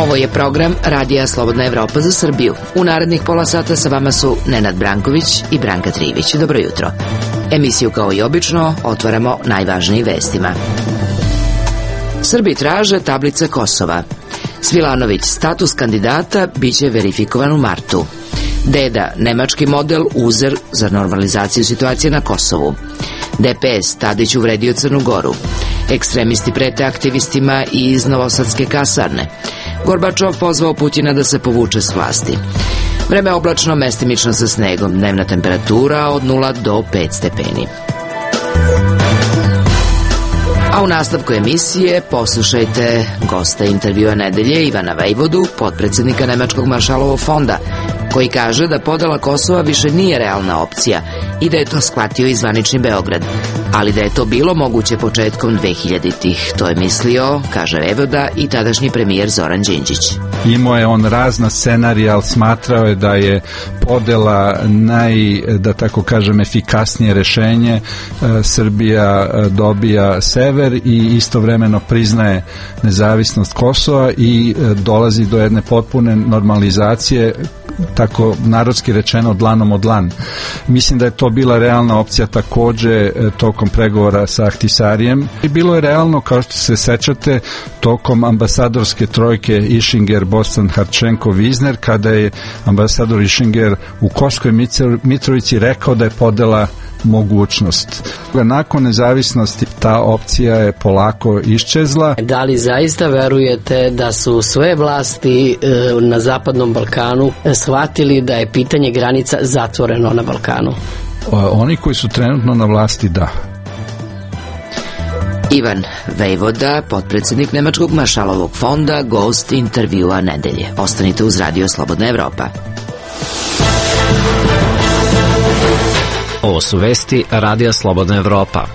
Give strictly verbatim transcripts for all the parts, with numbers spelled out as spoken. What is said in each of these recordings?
Ovo je program Radija Slobodna Evropa za Srbiju. U narednih pola sata sa vama su Nenad Branković i Branka Trivić. Dobro jutro. Emisiju kao i obično otvaramo najvažnijim vestima. Srbi traže tablice Kosova. Svilanović, status kandidata biće verifikovan u martu. Deda, nemački model, uzer za normalizaciju situacije na Kosovu. D P S, Tadić uvredio Crnu Goru. Ekstremisti prete aktivistima i iz novosadske kasarne. Gorbačov pozvao Putina da se povuče s vlasti. Vreme oblačno, mestimično sa snegom. Dnevna temperatura od nula do pet stepeni. A u nastavku emisije poslušajte gosta intervjua nedelje Ivana Vejvodu, potpredsednika Nemačkog maršalovog fonda, koji kaže da podela Kosova više nije realna opcija i da je to shvatio i zvanični Beograd, ali da je to bilo moguće početkom dvehiljaditih. To je mislio, kaže Vejvoda, i tadašnji premijer Zoran Đinđić. Imao je on razna scenarija, ali smatrao je da je podela naj, da tako kažem, efikasnije rešenje. Srbija dobija sever i istovremeno priznaje nezavisnost Kosova i dolazi do jedne potpune normalizacije, tako narodski rečeno, dlanom od dlan. Mislim da je to bila realna opcija takođe tokom pregovora sa Ahtisarijem. I bilo je realno, kao što se sećate, tokom ambasadorske trojke Ischinger, Bostan, Harčenko, Vizner, kada je ambasador Ischinger u Kosovskoj Mitrovici rekao da je podela mogućnost. Nakon nezavisnosti ta opcija je polako iščezla. Da li zaista verujete da su sve vlasti na Zapadnom Balkanu shvatili da je pitanje granica zatvoreno na Balkanu? Oni koji su trenutno na vlasti, da. Ivan Vejvoda, potpredsednik Nemačkog maršalovog fonda, gost intervjua nedelje. Ostanite uz Radio Slobodna Evropa. Ovo su vesti Radija Slobodna Evropa.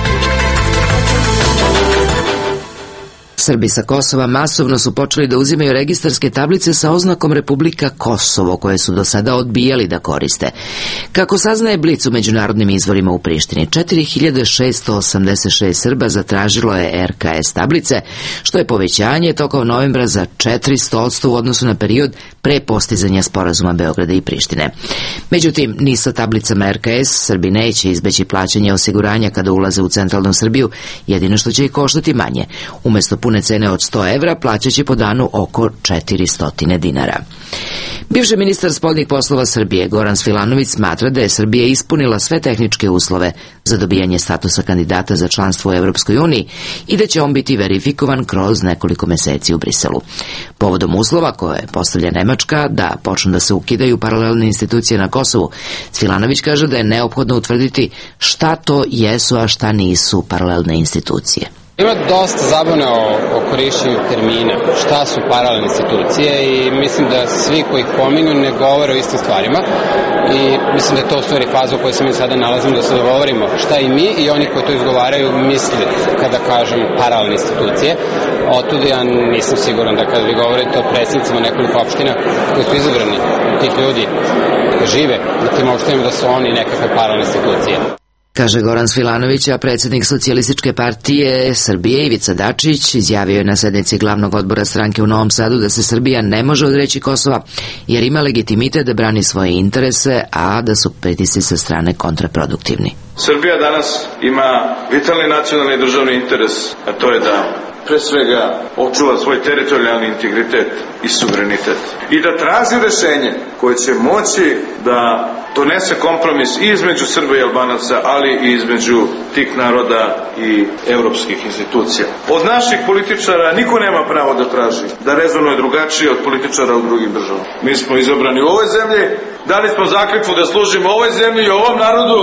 Srbi sa Kosova masovno su počeli da uzimaju registarske tablice sa oznakom Republika Kosovo, koje su do sada odbijali da koriste. Kako saznaje Blic u međunarodnim izvorima u Prištini, četiri hiljade šesto osamdeset šest Srba zatražilo je R K S tablice, što je povećanje tokom novembra za četiristo posto u odnosu na period pre postizanja sporazuma Beograda i Prištine. Međutim, ni sa tablicama R K S Srbi neće izbeći plaćanje osiguranja kada ulaze u centralnu Srbiju, jedino što će ih koštati manje. Umesto pune cene od sto evra plaćaće po danu oko četiristo dinara. Bivši ministar spoljnih poslova Srbije Goran Svilanović smatra da je Srbija ispunila sve tehničke uslove za dobijanje statusa kandidata za članstvo u Evropskoj uniji i da će on biti verifikovan kroz nekoliko meseci u Briselu. Povodom uslova koje postavlja Nemačka da počnu da se ukidaju paralelne institucije na Kosovu, Svilanović kaže da je neophodno utvrditi šta to jesu, a šta nisu paralelne institucije. Ima dosta zabune o, o korišćenju termina, šta su paralelne institucije, i mislim da svi koji ih pominju ne govore o istim stvarima, i mislim da je to u stvari faza u kojoj se mi sada nalazimo, da se dogovorimo šta i mi i oni koji to izgovaraju misle kada kažem paralelne institucije. Otud ja nisam siguran da kada vi govorite o predsjednicima nekoliko opština koji su izabrani, tih ljudi žive na tim opštinama, da su oni nekakve paralelne institucije. Kaže Goran Svilanović, a predsjednik Socijalističke partije Srbije Ivica Dačić izjavio je na sednici glavnog odbora stranke u Novom Sadu da se Srbija ne može odreći Kosova jer ima legitimitet da brani svoje interese, a da su pritisci sa strane kontraproduktivni. Srbija danas ima vitalni nacionalni državni interes, a to je da pre svega očuva svoj teritorijalni integritet i suverenitet i da traži rešenje koje će moći da donese kompromis i između Srba i Albanaca, ali i između tih naroda i evropskih institucija. Od naših političara niko nema pravo da traži da rezonuje drugačije od političara u drugim državama. Mi smo izabrani u ovoj zemlji, dali smo zakletvu da služimo ovoj zemlji i ovom narodu,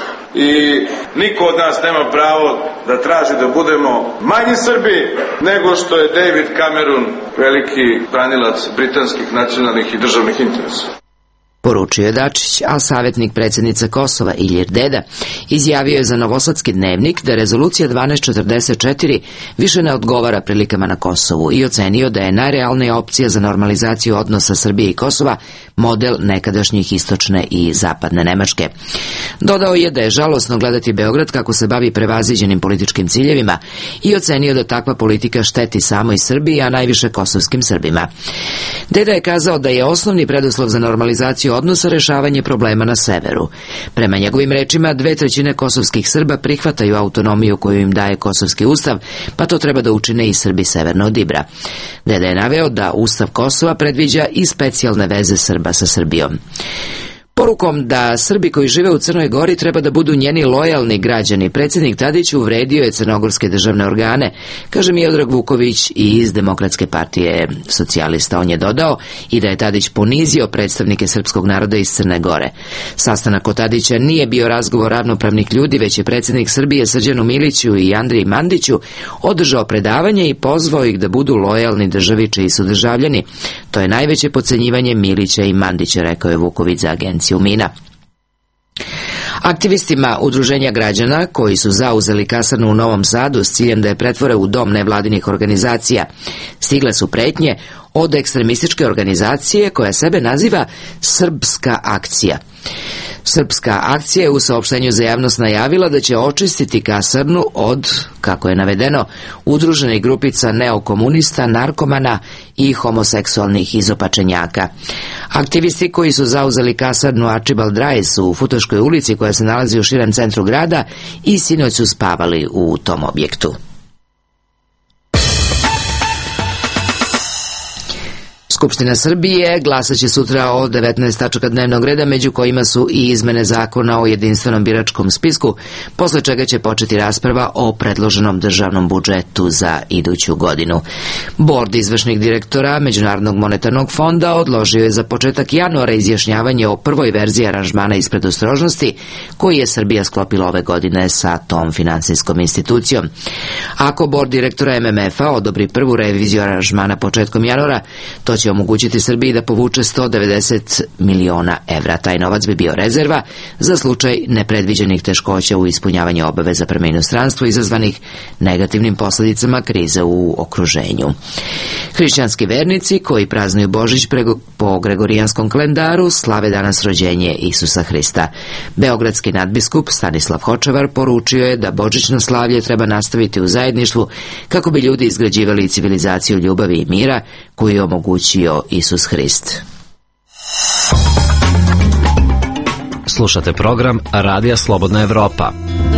i niko od nas nema pravo da traži da budemo manji Srbi nego što je David Cameron, veliki branilac britanskih nacionalnih i državnih interesa. poručio je Dačić, a savjetnik predsjednice Kosova Ilir Deda izjavio je za Novosadski dnevnik da rezolucija dvanaest četrdeset četiri više ne odgovara prilikama na Kosovu i ocenio da je najrealnija opcija za normalizaciju odnosa Srbije i Kosova model nekadašnjih istočne i zapadne Nemačke. Dodao je da je žalosno gledati Beograd kako se bavi prevaziđenim političkim ciljevima i ocenio da takva politika šteti samoj Srbiji, a najviše kosovskim Srbima. Deda je kazao da je osnovni preduslov za normalizaciju odnosa rešavanje problema na severu. Prema njegovim rečima, dve trećine kosovskih Srba prihvataju autonomiju koju im daje Kosovski ustav, pa to treba da učine i Srbi severno od Ibra. Deda je naveo da Ustav Kosova predviđa i specijalne veze Srba sa Srbijom. Porukom da Srbi koji žive u Crnoj Gori treba da budu njeni lojalni građani, predsjednik Tadić uvredio je crnogorske državne organe, kaže Miodrag Vuković iz Demokratske partije socijalista. On je dodao i da je Tadić ponizio predstavnike srpskog naroda iz Crne Gore. Sastanak kod Tadića nije bio razgovor ravnopravnih ljudi, već je predsjednik Srbije Srđanu Miliću i Andriji Mandiću održao predavanje i pozvao ih da budu lojalni državi čiji su državljani. To je najveće podcenjivanje Milića i Mandića, rekao je Vuković za agenciju Mina. Aktivistima udruženja građana koji su zauzeli kasarnu u Novom Sadu s ciljem da je pretvore u dom nevladinih organizacija stigle su pretnje od ekstremističke organizacije koja sebe naziva Srpska akcija. Srpska akcija je u saopštenju za javnost najavila da će očistiti kasarnu od, kako je navedeno, udruženih grupica neokomunista, narkomana i homoseksualnih izopačenjaka. Aktivisti koji su zauzeli kasarnu Archibald Rice u Futoškoj ulici koja se nalazi u širem centru grada i sinoć su spavali u tom objektu. Skupština Srbije glasaće sutra o devetnaest tačaka dnevnog reda, među kojima su i izmene zakona o jedinstvenom biračkom spisku, posle čega će početi rasprava o predloženom državnom budžetu za iduću godinu. Bord izvršnih direktora Međunarodnog monetarnog fonda odložio je za početak januara izjašnjavanje o prvoj verziji aranžmana iz predostrožnosti koji je Srbija sklopila ove godine sa tom finansijskom institucijom. Ako bord direktora M M F-a odobri prvu reviziju aranžmana početkom januara, to će omogućiti Srbiji da povuče sto devedeset miliona evra. Taj novac bi bio rezerva za slučaj nepredviđenih teškoća u ispunjavanju obaveza prema inostranstvu izazvanih negativnim posljedicama krize u okruženju. Hrišćanski vernici koji praznuju Božić po gregorijanskom kalendaru slave danas rođenje Isusa Hrista. Beogradski nadbiskup Stanislav Hočevar poručio je da božićno slavlje treba nastaviti u zajedništvu kako bi ljudi izgrađivali civilizaciju ljubavi i mira koju je omogućio Isus Hrist. Slušate program Radija Slobodna Evropa.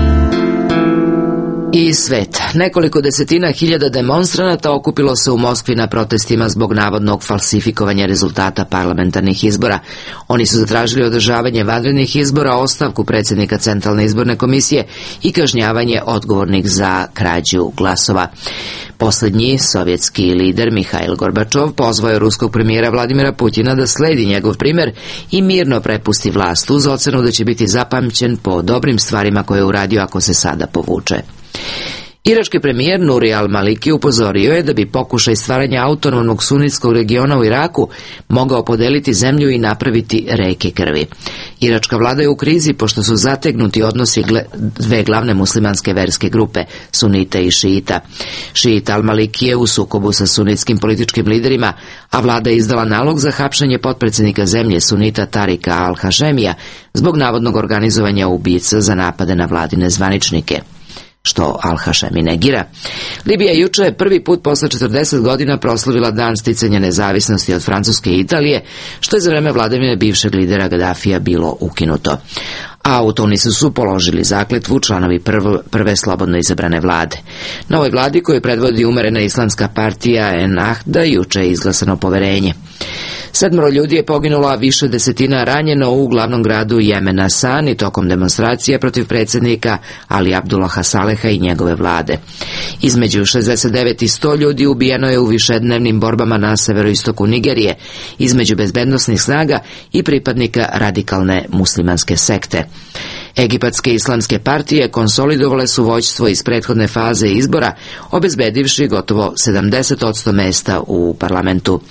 I sveta. Nekoliko desetina hiljada demonstranata okupilo se u Moskvi na protestima zbog navodnog falsifikovanja rezultata parlamentarnih izbora. Oni su zatražili održavanje vanrednih izbora, ostavku predsjednika Centralne izborne komisije i kažnjavanje odgovornih za krađu glasova. Posljednji sovjetski lider Mihail Gorbačov pozvao je ruskog premijera Vladimira Putina da sledi njegov primjer i mirno prepusti vlast uz ocenu da će biti zapamćen po dobrim stvarima koje je uradio ako se sada povuče. Irački premijer Nuri al-Maliki upozorio je da bi pokušaj stvaranja autonomnog sunitskog regiona u Iraku mogao podeliti zemlju i napraviti reke krvi. Iračka vlada je u krizi pošto su zategnuti odnosi dve glavne muslimanske verske grupe, sunita i šiita. Šiit al-Maliki je u sukobu sa sunitskim političkim liderima, a vlada je izdala nalog za hapšenje potpredsjednika zemlje sunita Tarika al-Hašemija zbog navodnog organizovanja ubica za napade na vladine zvaničnike, što Al-Hašemi negira. Libija je juče prvi put posle četrdeset godina proslavila dan sticanja nezavisnosti od Francuske i Italije, što je za vreme vladavine bivšeg lidera Gadafija bilo ukinuto. A u Tunisu su položili zakletvu članovi prv, prve slobodno izabrane vlade. Na ovoj vladi koju predvodi umerena islamska partija Ennahda juče je izglasano poverenje. Sedmoro ljudi je poginulo, a više desetina ranjeno u glavnom gradu Jemena Sani tokom demonstracije protiv predsjednika Ali Abdullaha Saleha i njegove vlade. Između šezdeset devet i sto ljudi ubijeno je u višednevnim borbama na severoistoku Nigerije između bezbednosnih snaga i pripadnika radikalne muslimanske sekte. Egipatske islamske partije konsolidovale su vođstvo iz prethodne faze izbora, obezbedivši gotovo sedamdeset posto mesta u parlamentu.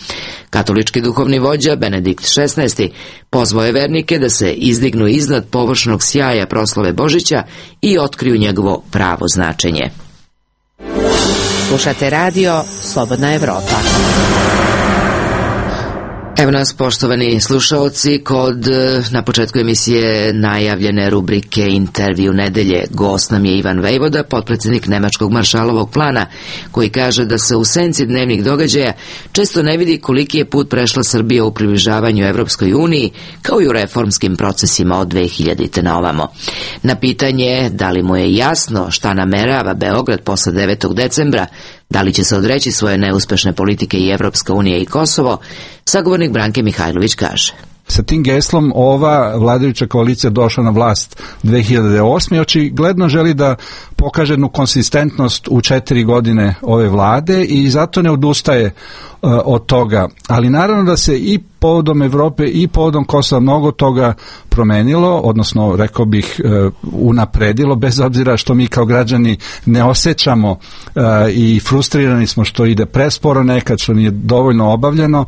Katolički duhovni vođa Benedikt šesnaesti pozvao je vernike da se izdignu iznad površnog sjaja proslave Božića i otkriju njegovo pravo značenje. Slušate radio Slobodna Evropa. Evo nas, poštovani slušaoci, kod na početku emisije najavljene rubrike Intervju nedelje. Gost nam je Ivan Vejvoda, potpredsjednik Nemačkog maršalovog plana, koji kaže da se u senci dnevnih događaja često ne vidi koliki je put prešla Srbija u približavanju Evropskoj uniji, kao i u reformskim procesima od dve hiljadite na ovamo. Na pitanje da li mu je jasno šta namerava Beograd posle devetog decembra, da li će se odreći svoje neuspešne politike i Evropska unija i Kosovo, sagovornik Branke Mihajlović kaže: Sa tim geslom ova vladajuća koalicija došla na vlast dve hiljade osme i očigledno želi da pokaže jednu konsistentnost u četiri godine ove vlade i zato ne odustaje uh, od toga. Ali naravno da se i povodom Evrope i povodom Kosova mnogo toga promenilo, odnosno rekao bih uh, unapredilo, bez obzira što mi kao građani ne osjećamo uh, i frustrirani smo što ide presporo nekad, što nije dovoljno obavljeno.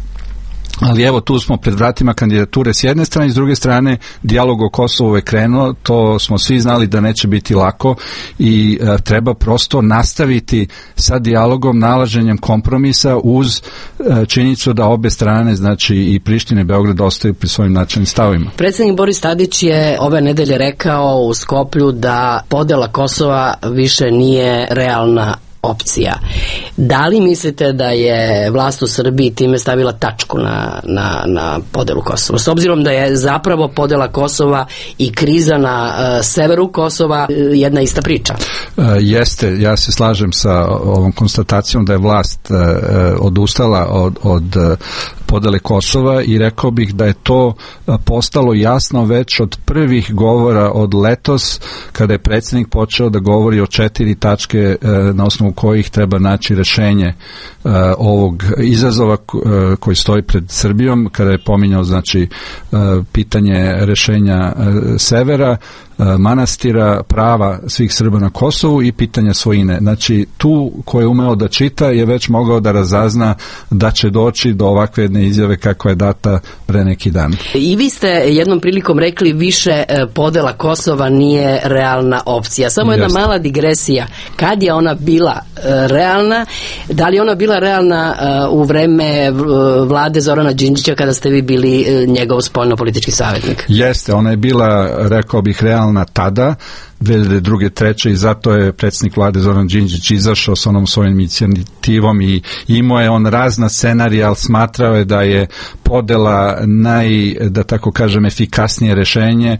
Ali evo, tu smo pred vratima kandidature s jedne strane i s druge strane dijalog o Kosovu je krenuo, to smo svi znali da neće biti lako i e, treba prosto nastaviti sa dijalogom, nalaženjem kompromisa uz e, činjenicu da obe strane, znači i Priština i Beograd, ostaju pri svojim načelnim stavovima. Predsjednik Boris Tadić je ove nedelje rekao u Skoplju da podela Kosova više nije realna opcija. Da li mislite da je vlast u Srbiji time stavila tačku na, na, na podelu Kosova? S obzirom da je zapravo podela Kosova i kriza na uh, severu Kosova uh, jedna ista priča. Uh, jeste, ja se slažem sa ovom konstatacijom da je vlast uh, odustala od, od uh, podele Kosova i rekao bih da je to postalo jasno već od prvih govora od letos, kada je predsjednik počeo da govori o četiri tačke na osnovu kojih treba naći rešenje ovog izazova koji stoji pred Srbijom, kada je pominjao znači pitanje rešenja severa, manastira, prava svih Srba na Kosovu i pitanja svojine. Znači, tu ko je umeo da čita je već mogao da razazna da će doći do ovakve jedne izjave kako je data pre neki dan. I vi ste jednom prilikom rekli više podela Kosova nije realna opcija. Samo jedna Jeste. mala digresija. Kad je ona bila realna? Da li je ona bila realna u vreme vlade Zorana Đinđića kada ste vi bili njegov spoljnopolitički savjetnik? Jeste, ona je bila, rekao bih, realna tada, dve hiljade druge. treće i zato je predsjednik vlade Zoran Đinđić izašao s onom svojom inicijativom i imao je on razna scenarija, ali smatrao je da je podela naj, da tako kažem, efikasnije rešenje.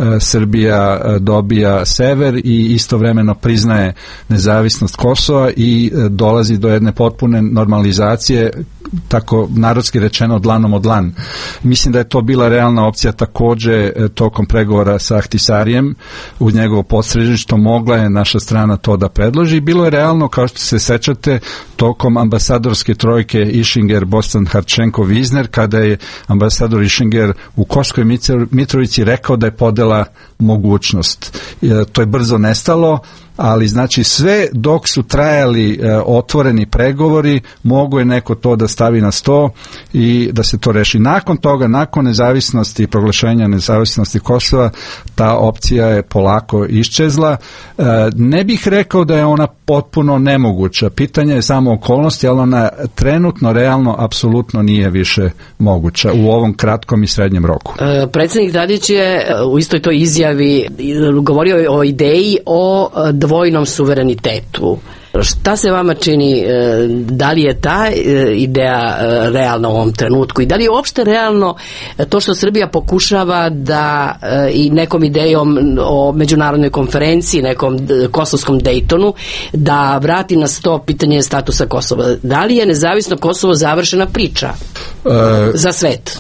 Srbija dobija sever i istovremeno priznaje nezavisnost Kosova i dolazi do jedne potpune normalizacije, tako narodski rečeno, dlanom od dlan. Mislim da je to bila realna opcija takođe tokom pregovora sa Ahtisarijem uz njegovo posredništvo, mogla je naša strana to da predloži. Bilo je realno, kao što se sećate, tokom ambasadorske trojke Išinger, Bostan, Harčenko, Vizner, kada je ambasador Išinger u Kosovskoj Mitrovici rekao da je podela mogućnost. To je brzo nestalo, ali znači sve dok su trajali e, otvoreni pregovori, mogu je neko to da stavi na sto i da se to reši. Nakon toga, nakon nezavisnosti i proglašenja nezavisnosti Kosova, ta opcija je polako iščezla. E, ne bih rekao da je ona potpuno nemoguća. Pitanje je samo okolnosti, ali ona trenutno, realno, apsolutno nije više moguća u ovom kratkom i srednjem roku. E, predsjednik Tadić je u istoj toj izjavi govorio o ideji o dvojnom suverenitetu. Šta se vama čini, da li je ta ideja realna u ovom trenutku i da li je uopšte realno to što Srbija pokušava da i nekom idejom o međunarodnoj konferenciji, nekom kosovskom Dejtonu, da vrati na sto pitanje statusa Kosova? Da li je nezavisno Kosovo završena priča e, za svet?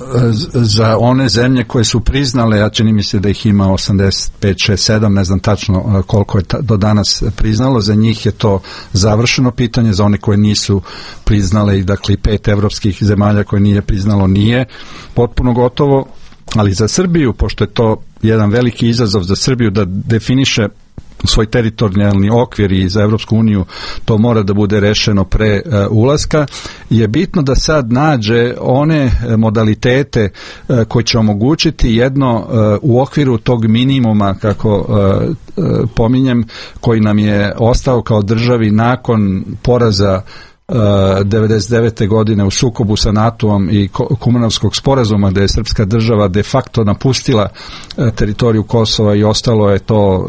Za one zemlje koje su priznale, ja čini mi se da ih ima osamdeset pet, šest, sedam, ne znam tačno koliko je ta, do danas priznalo, za njih je to završeno pitanje, za one koje nisu priznale i dakle pet evropskih zemalja koje nije priznalo nije potpuno gotovo, ali za Srbiju, pošto je to jedan veliki izazov za Srbiju da definiše svoj teritorijalni okvir i za Evropsku uniju to mora da bude rešeno pre uh, ulaska, je bitno da sad nađe one modalitete uh, koji će omogućiti jedno uh, u okviru tog minimuma, kako uh, uh, pominjem, koji nam je ostao kao državi nakon poraza devedeset devete godine u sukobu sa NATO-om i Kumanovskog sporazuma, da je srpska država de facto napustila teritoriju Kosova i ostalo je to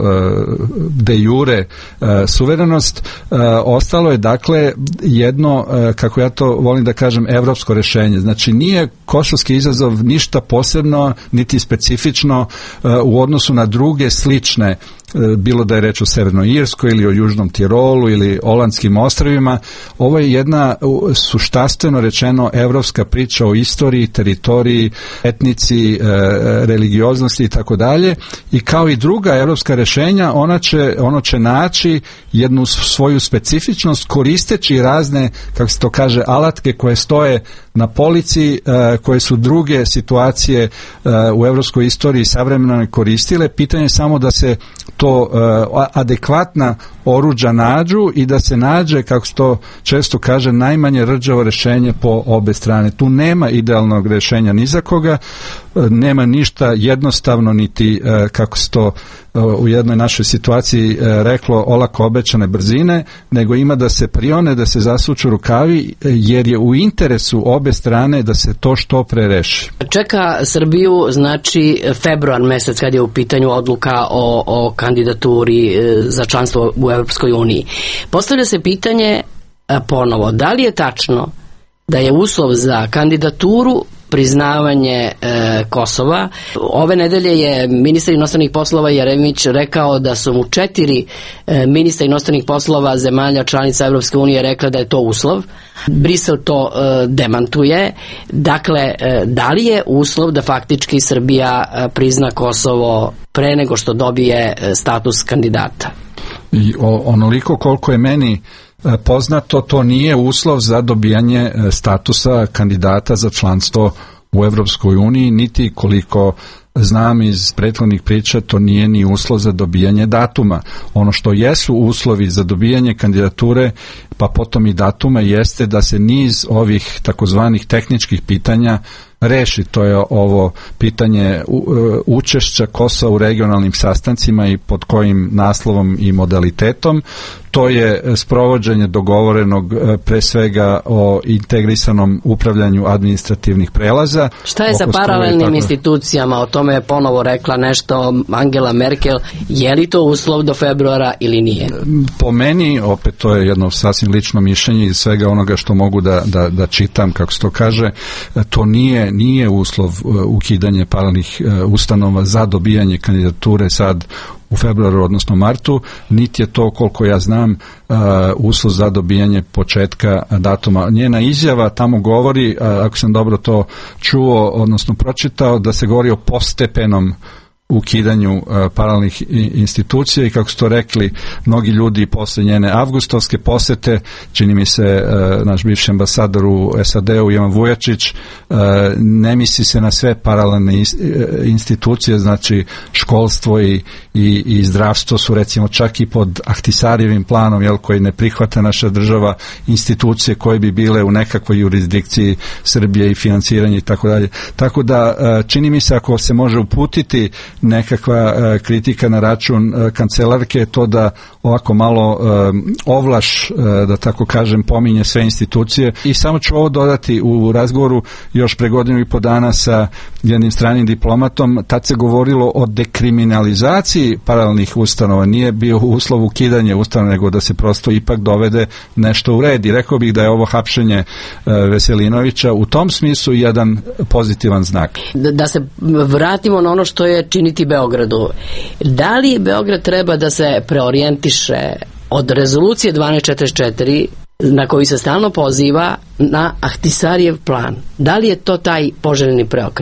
de jure suverenost. Ostalo je dakle jedno, kako ja to volim da kažem, evropsko rešenje. Znači nije kosovski izazov ništa posebno niti specifično u odnosu na druge slične, bilo da je reč o Severnoj Irskoj ili o Južnom Tirolu ili Olandskim ostrvima. Ovo je jedna suštastveno rečeno evropska priča o istoriji, teritoriji, etnici, religioznosti i tako dalje, i kao i druga evropska rešenja ona će, ono će naći jednu svoju specifičnost koristeći razne, kako se to kaže, alatke koje stoje na polici, koje su druge situacije u evropskoj istoriji savremeno koristile. Pitanje je samo da se to adekvatna oruđa nađu i da se nađe, kako se to često kaže, najmanje rđavo rešenje po obe strane. Tu nema idealnog rešenja ni za koga, nema ništa jednostavno, niti, kako se to u jednoj našoj situaciji reklo, olako obećane brzine, nego ima da se prione, da se zasuču rukavi, jer je u interesu obe strane da se to što pre reši. Čeka Srbiju, znači, februar mesec kad je u pitanju odluka o, o kandidaturi za članstvo u Evropskoj uniji. Postavlja se pitanje ponovo, da li je tačno da je uslov za kandidaturu priznavanje e, Kosova? Ove nedelje je ministar inostranih poslova Jeremić rekao da su mu četiri e, ministra inostranih poslova zemalja članica Evropske unije rekla da je to uslov. Brisel to e, demantuje. Dakle, e, da li je uslov da faktički Srbija e, prizna Kosovo pre nego što dobije e, status kandidata? I o, onoliko koliko je meni poznato, to nije uslov za dobijanje statusa kandidata za članstvo u Evropskoj uniji, niti koliko znam iz prethodnih priča, to nije ni uslov za dobijanje datuma. Ono što jesu uslovi za dobijanje kandidature, pa potom i datuma, jeste da se niz ovih takozvanih tehničkih pitanja reši. To je ovo pitanje učešća Kosova u regionalnim sastancima i pod kojim naslovom i modalitetom. To je sprovođenje dogovorenog pre svega o integrisanom upravljanju administrativnih prelaza. Šta je sa paralelnim tako... institucijama? O tome je ponovo rekla nešto Angela Merkel. Je li to uslov do februara ili nije? Po meni, opet to je jedno sasvim lično mišljenje iz svega onoga što mogu da, da, da čitam, kako se to kaže, to nije, nije uslov ukidanje paralelnih ustanova za dobijanje kandidature sad u februaru, odnosno martu, niti je to, koliko ja znam, uh, uslov za dobijanje početka datuma. Njena izjava tamo govori, uh, ako sam dobro to čuo, odnosno pročitao, da se govori o postepenom ukidanju uh, paralelnih institucija i, kako su to rekli mnogi ljudi posle njene avgustovske posete, čini mi se uh, naš bivši ambasador u S A D-u Ivan Vujačić, uh, ne misli se na sve paralelne institucije, znači školstvo i, i, i zdravstvo su recimo čak i pod Ahtisarjevim planom, jel, koji ne prihvata naša država, institucije koje bi bile u nekakvoj jurisdikciji Srbije i finansiranje i tako dalje. Tako da uh, čini mi se, ako se može uputiti nekakva uh, kritika na račun uh, kancelarke, to da ovako malo uh, ovlaš, uh, da tako kažem, pominje sve institucije. I samo ću ovo dodati, u razgovoru još pre godinu i po dana sa jednim stranim diplomatom, tad se govorilo o dekriminalizaciji paralelnih ustanova, nije bio uslov ukidanje ustanova, nego da se prosto ipak dovede nešto u red. I rekao bih da je ovo hapšenje uh, Veselinovića u tom smislu jedan pozitivan znak. Da, da se vratimo na ono što je činiti Beogradu. Da li Beograd treba da se preorijentiše od rezolucije dvanaest četrdeset četiri na koji se stalno poziva na Ahtisarijev plan? Da li je to taj poželjni preokret?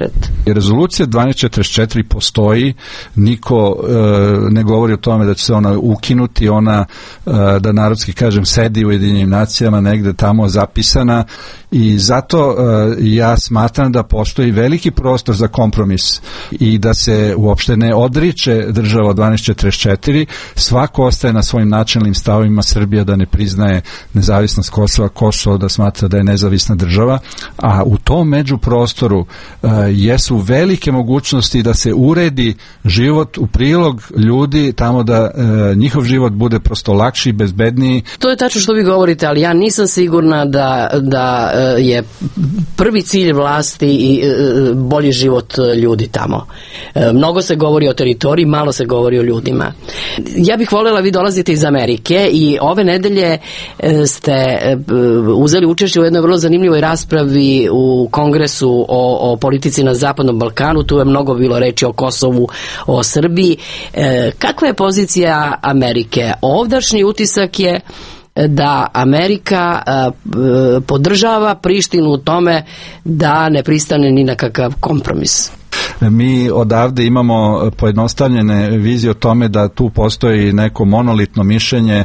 Rezolucija dvanaest četrdeset četiri postoji, niko e, ne govori o tome da će se ona ukinuti, ona, e, da narodski kažem, sedi u Ujedinjenim nacijama negde tamo zapisana i zato e, ja smatram da postoji veliki prostor za kompromis i da se uopšte ne odriče država od dvanaest četrdeset četiri, svako ostaje na svojim načelnim stavovima, Srbija da ne priznaje nezavisnost Kosova, Kosovo da smatra da je nezavisna država, a u tom međuprostoru uh, jesu velike mogućnosti da se uredi život u prilog ljudi tamo da uh, njihov život bude prosto lakši, bezbedniji. To je tačno što vi govorite, ali ja nisam sigurna da, da uh, je prvi cilj vlasti i uh, bolji život ljudi tamo. Uh, mnogo se govori o teritoriji, malo se govori o ljudima. Ja bih voljela, vi dolazite iz Amerike i ove nedelje uh, ste uh, uzeli učešće u jednoj vrlo zanimljivoj raspravi u Kongresu o, o politici na Zapadnom Balkanu. Tu je mnogo bilo reči o Kosovu, o Srbiji. E, kakva je pozicija Amerike? Ovdašnji utisak je da Amerika a, podržava Prištinu u tome da ne pristane ni na kakav kompromis. Mi odavde imamo pojednostavljene vizije o tome da tu postoji neko monolitno mišljenje.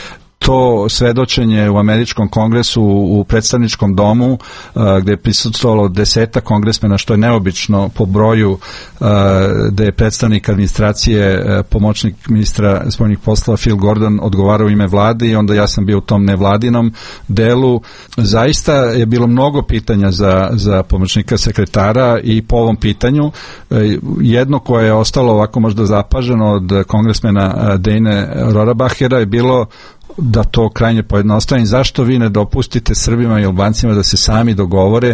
To svedočenje u američkom kongresu u predstavničkom domu gde je prisustvovalo deseta kongresmena, što je neobično po broju, gde je predstavnik administracije, pomoćnik ministra spoljnih poslova Phil Gordon odgovarao u ime vlade i onda ja sam bio u tom nevladinom delu. Zaista je bilo mnogo pitanja za, za pomoćnika sekretara i po ovom pitanju jedno koje je ostalo ovako možda zapaženo od kongresmena Dejne Rorabachera je bilo da to krajnje pojednostavim, zašto vi ne dopustite Srbima i Albancima da se sami dogovore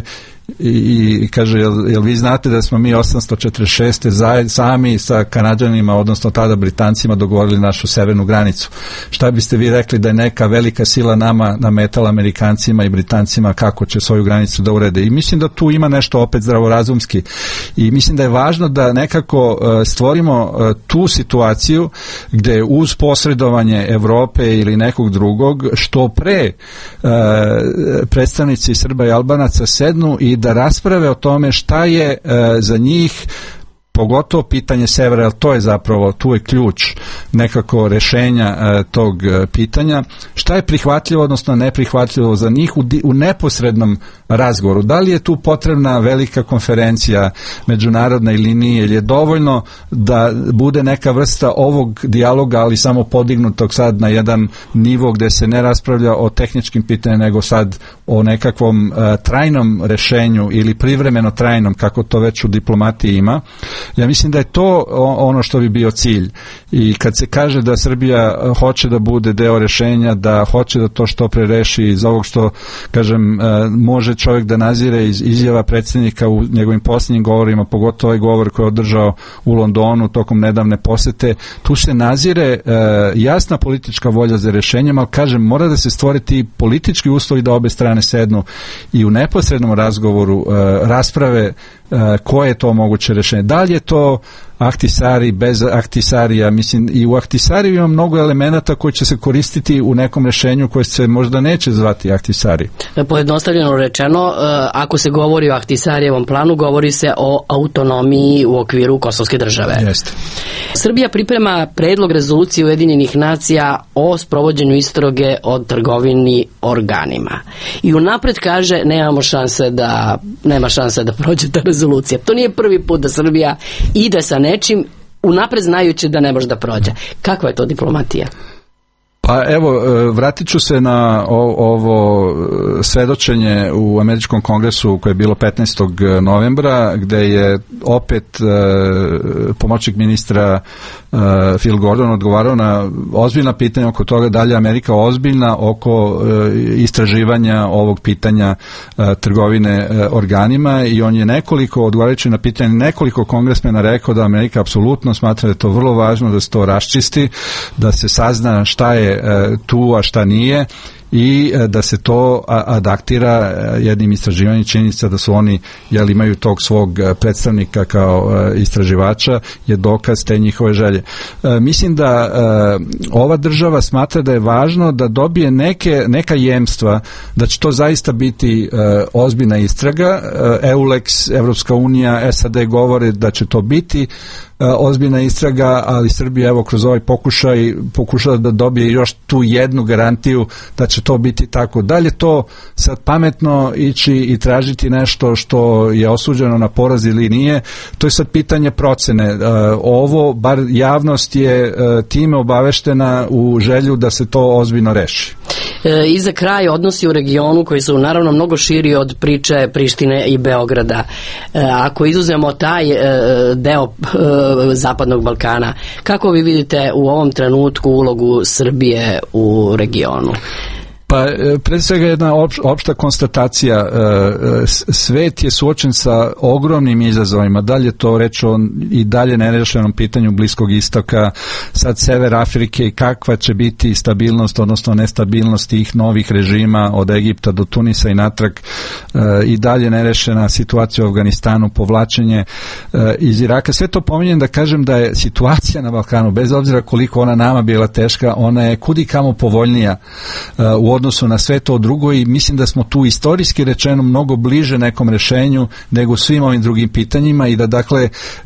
i, i kaže, jel, jel vi znate da smo mi osamsto četrdeset šeste zajed, sami sa Kanađanima, odnosno tada Britancima, dogovorili našu severnu granicu. Šta biste vi rekli da je neka velika sila nama nametala Amerikancima i Britancima kako će svoju granicu da urede? I mislim da tu ima nešto opet zdravorazumski i mislim da je važno da nekako uh, stvorimo uh, tu situaciju gde uz posredovanje Evrope ili nekog drugog što pre uh, predstavnici Srba i Albanaca sednu i da rasprave o tome šta je uh, za njih pogotovo pitanje severa, jer to je zapravo, tu je ključ nekako rešenja e, tog e, pitanja, šta je prihvatljivo, odnosno neprihvatljivo za njih u, di, u neposrednom razgovoru. Da li je tu potrebna velika konferencija međunarodne linije ili je dovoljno da bude neka vrsta ovog dijaloga, ali samo podignutog sad na jedan nivo gde se ne raspravlja o tehničkim pitanjima, nego sad o nekakvom e, trajnom rešenju ili privremeno trajnom, kako to već u diplomatiji ima. Ja mislim da je to ono što bi bio cilj. I kad se kaže da Srbija hoće da bude deo rešenja, da hoće da to što pre reši, iz ovog što, kažem, može čovjek da nazire iz izjava predsjednika u njegovim posljednjim govorima, pogotovo ovaj govor koji je održao u Londonu tokom nedavne posete, tu se nazire jasna politička volja za rešenjem, ali kažem, mora da se stvoriti politički uslovi da obe strane sednu i u neposrednom razgovoru rasprave koje je to moguće rešenje. Da li je to Ahtisari, bez Ahtisarija, mislim, i u Ahtisariju ima mnogo elemenata koji će se koristiti u nekom rešenju koje se možda neće zvati Ahtisari. Pojednostavljeno rečeno, ako se govori o Ahtisarijevom planu, govori se o autonomiji u okviru kosovske države. Jeste. Srbija priprema predlog rezolucije Ujedinjenih nacija o sprovođenju istrage o trgovini organima. I unapred kaže, nemamo šanse da, nema šanse da prođe ta rezolucija. To nije prvi put da Srbija ide sa nečim unapred znajući da ne može da prođe. Kakva je to diplomatija? Pa evo, vratit ću se na ovo svedočenje u američkom kongresu koje je bilo petnaestog novembra, gde je opet pomoćnik ministra Phil Gordon odgovarao na ozbiljna pitanja oko toga da li je Amerika ozbiljna oko istraživanja ovog pitanja trgovine organima, i on je nekoliko, odgovarajući na pitanje nekoliko kongresmena, rekao da Amerika apsolutno smatra da je to vrlo važno, da se to raščisti, da se sazna šta je je tu, a šta nije, i da se to adaktira jednim istraživanjem. Činjenica da su oni, jel, imaju tog svog predstavnika kao istraživača je dokaz te njihove želje. Mislim da ova država smatra da je važno da dobije neke, neka jemstva, da će to zaista biti ozbiljna istraga. EULEX, Evropska unija, S A D govore da će to biti ozbiljna istraga, ali Srbija evo kroz ovaj pokušaj pokušala da dobije još tu jednu garantiju da će to biti tako. Dalje to sad pametno ići i tražiti nešto što je osuđeno na poraz ili nije, to je sad pitanje procene. Ovo, bar javnost je time obaveštena u želju da se to ozbiljno reši. E, I za kraj odnosi u regionu koji su naravno mnogo širi od priče Prištine i Beograda. E, ako izuzmemo taj e, deo e, Zapadnog Balkana, kako vi vidite u ovom trenutku ulogu Srbije u regionu? Pa, pre svega jedna opšta konstatacija, svet je suočen sa ogromnim izazovima, dalje to reč o i dalje nerešenom pitanju Bliskog istoka, sad Sever Afrike i kakva će biti stabilnost, odnosno nestabilnost tih novih režima od Egipta do Tunisa i natrag, i dalje nerešena situacija u Afganistanu, povlačenje iz Iraka. Sve to pominjem da kažem da je situacija na Balkanu, bez obzira koliko ona nama bila teška, ona je kudikamo povoljnija u odnosu na sve to drugo i mislim da smo tu istorijski rečeno mnogo bliže nekom rešenju nego svim ovim drugim pitanjima i da dakle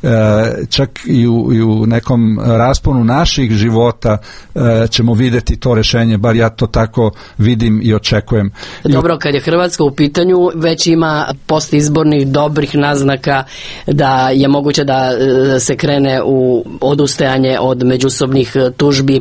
čak i u, i u nekom rasponu naših života ćemo videti to rešenje, bar ja to tako vidim i očekujem. Dobro, kad je Hrvatska u pitanju, već ima postizbornih dobrih naznaka da je moguće da se krene u odustajanje od međusobnih tužbi,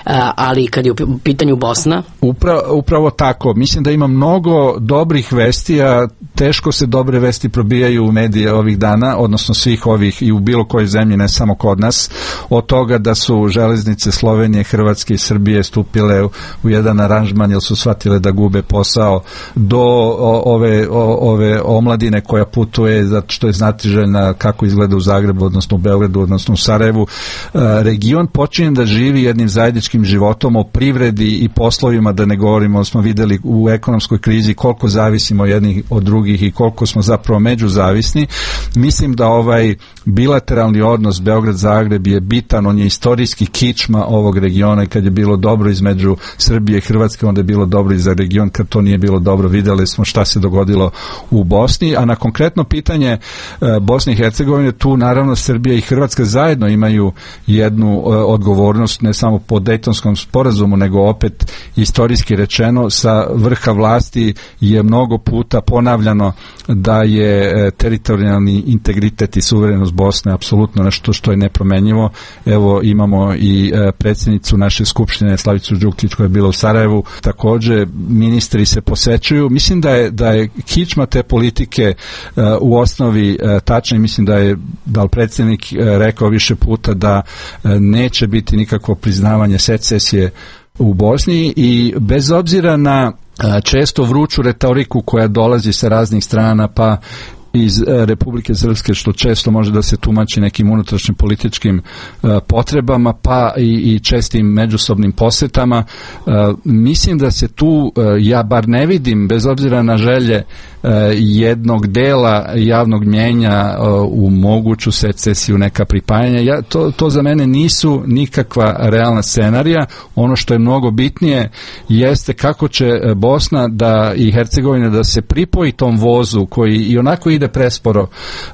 ali kad je u pitanju Bosna? Upravo, upravo tako. Mislim da ima mnogo dobrih vesti, a teško se dobre vesti probijaju u medije ovih dana, odnosno svih ovih i u bilo kojoj zemlji, ne samo kod nas, od toga da su železnice Slovenije, Hrvatske i Srbije stupile u, u jedan aranžman jer su shvatile da gube posao, do o, ove, o, ove omladine koja putuje zato što je znatiželjna kako izgleda u Zagrebu, odnosno u Beogradu, odnosno u Sarajevu. E, region počinje da živi jednim zajedničkim životom, o privredi i poslovima da ne govorimo, smo videli u ekonomskoj krizi koliko zavisimo jednih od drugih i koliko smo zapravo međuzavisni. Mislim da ovaj bilateralni odnos Beograd-Zagreb je bitan, on je istorijski kičma ovog regiona i kad je bilo dobro između Srbije i Hrvatske, onda je bilo dobro i za region, kad to nije bilo dobro, videli smo šta se dogodilo u Bosni, a na konkretno pitanje e, Bosne i Hercegovine, tu naravno Srbija i Hrvatska zajedno imaju jednu e, odgovornost, ne samo po Dejtonskom sporazumu, nego opet istorijski rečeno, sa vrha vlasti je mnogo puta ponavljano da je teritorijalni integritet i suverenost Bosne apsolutno nešto što je nepromenjivo. Evo imamo i predsjednicu naše skupštine Slavicu Đukić koja je bila u Sarajevu, takođe ministri se posećuju. Mislim da je, da je kičma te politike uh, u osnovi uh, tačna i mislim da je da predsjednik uh, rekao više puta da uh, neće biti nikakvo priznavanje secesije u Bosni i bez obzira na često vruću retoriku koja dolazi sa raznih strana, pa iz Republike Srpske, što često može da se tumači nekim unutrašnjim političkim uh, potrebama, pa i, i čestim međusobnim posetama. Uh, mislim da se tu, uh, ja bar ne vidim, bez obzira na želje uh, jednog dela javnog mnjenja uh, u moguću secesiju, neka pripajanja. Ja, to, to za mene nisu nikakva realna scenarija. Ono što je mnogo bitnije jeste kako će Bosna da i Hercegovina da se pripoji tom vozu koji i onako ide presporo,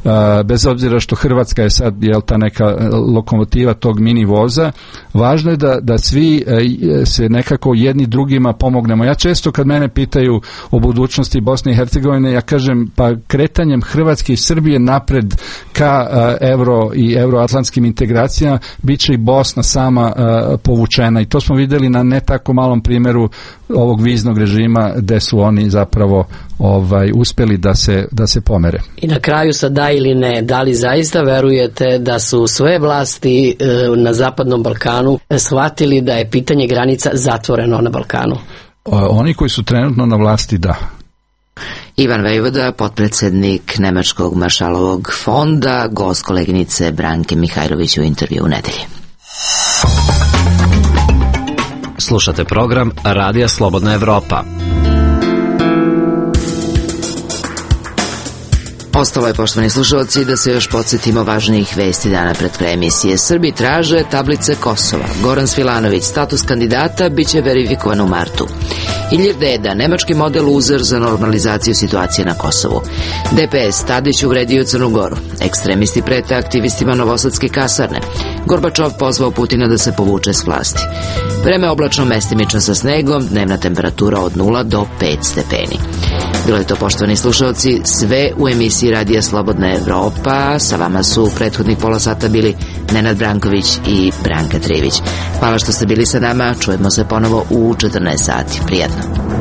bez obzira što Hrvatska je sad jel, ta neka lokomotiva tog mini voza. Važno je da, da svi se nekako jedni drugima pomognemo. Ja često kad mene pitaju o budućnosti Bosne i Hercegovine, ja kažem pa kretanjem Hrvatske i Srbije napred ka evro i euroatlantskim integracijama bit će i Bosna sama povučena i to smo videli na ne tako malom primjeru ovog viznog režima gde su oni zapravo ovaj uspeli da se da se pomere. I na kraju sad da ili ne, da li zaista verujete da su sve vlasti e, na Zapadnom Balkanu shvatili da je pitanje granica zatvoreno na Balkanu? Oni koji su trenutno na vlasti, da. Ivan Vejvoda, potpredsjednik Nemačkog Maršalovog fonda, gost koleginice Branke Mihajlović u intervju u nedelji. Slušate program Radija Slobodna Evropa. Ostalo je, poštovani slušalci, da se još podsjetimo važnijih vesti dana pred kraj emisije. Srbi traže tablice Kosova. Goran Svilanović, status kandidata, bit će verifikovan u martu. Ilir Deda, nemački model uzor za normalizaciju situacije na Kosovu. D P S, Tadić uvredio Crnu Goru. Ekstremisti prete aktivistima novosadske kasarne. Gorbačov pozvao Putina da se povuče s vlasti. Vreme oblačno, mestimično sa snegom, dnevna temperatura od nula do pet stepeni. Bilo je to, poštovani slušalci, sve u emisiji Radija Slobodna Evropa. Sa vama su u prethodnih pola sata bili Nenad Branković i Branka Trivić. Hvala što ste bili sa nama, čujemo se ponovo u četrnaest sati. Prijatno.